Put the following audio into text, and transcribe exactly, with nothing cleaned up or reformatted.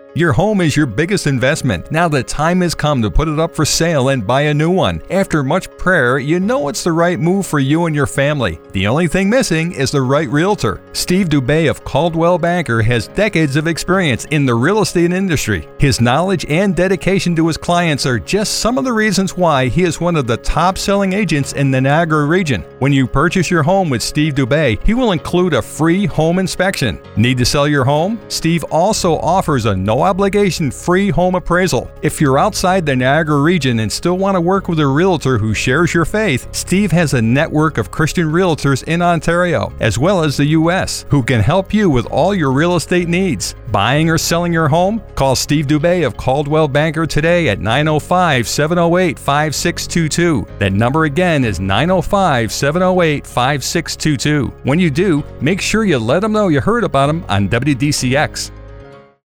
Your home is your biggest investment. Now the time has come to put it up for sale and buy a new one. After much prayer, you know it's the right move for you and your family. The only thing missing is the right realtor. Steve Dubé of Caldwell Banker has decades of experience in the real estate industry. His knowledge and dedication to his clients are just some of the reasons why he is one of the top-selling agents in the Niagara region. When you purchase your home with Steve Dubé, he will include a free home inspection. Need to sell your home? Steve also offers a no-obligation free home appraisal. If you're outside the Niagara region and still want to work with a realtor who shares your faith, Steve has a network of Christian realtors in Ontario, as well as the U S, who can help you with all your real estate needs. Buying or selling your home? Call Steve Dubé of Caldwell Banker today at nine oh five, seven oh eight, five six two two. That number again is nine oh five, seven oh eight, five six two two. When you do, make sure you let them know you heard about them on W D C X.